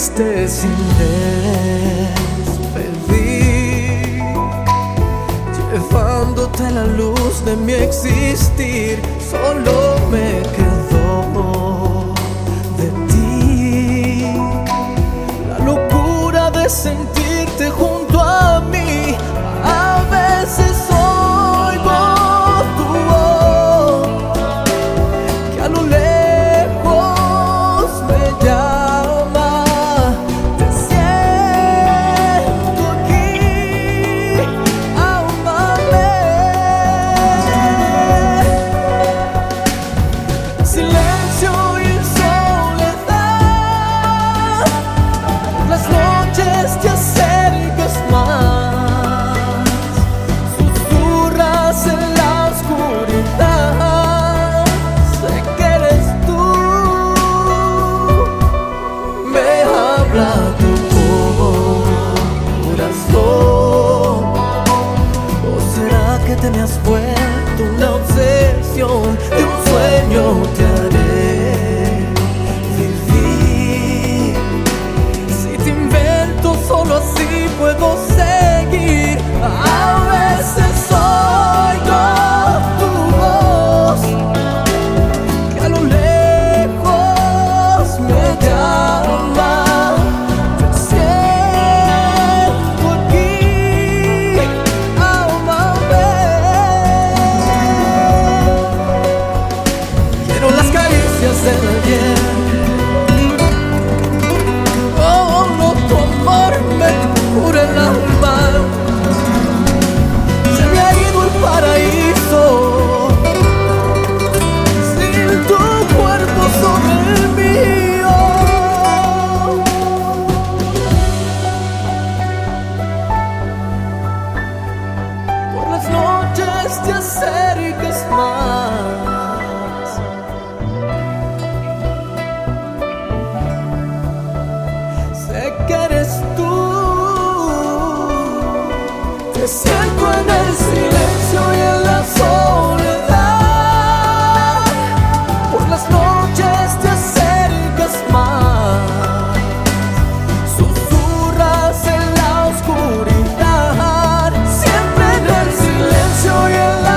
fuiste sin despedir, llevándote la luz de mi existir. Solo me quedó de ti la locura de sentirte junto a mí. A veces oigo tu voz que a lo lejos me llama. Te siento aquí, ámame. Silencio y soledad, las noches te acercas más, susurras en la oscuridad. Sé que eres tú, me habla tu corazón. ¿O será que te me has vuelto una obsesión? De un sueño te haré vivir. Si te invento, solo así puedo seguir. A veces oigo tu voz que a lo lejos me llama. Te siento aquí, ámame. Quiero las caricias del ayer. Oh, no, tu amor me cura el alma. Se me ha ido el paraíso sin tu cuerpo sobre el mío. Por las noches te acercas más, sé que eres tú. Te siento en el silencio y en la soledad. Por las noches te acercas más, susurras en la oscuridad. Siempre en el silencio y en la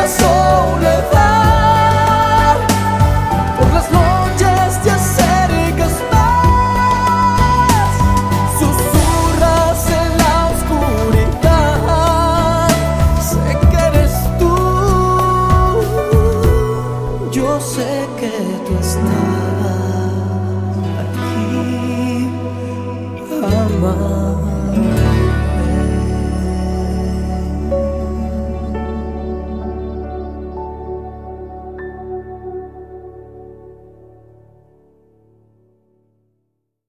soledad. Por las noches te acercas más, susurras en la oscuridad. Sé que eres tú, yo sé que tú estás aquí, ama.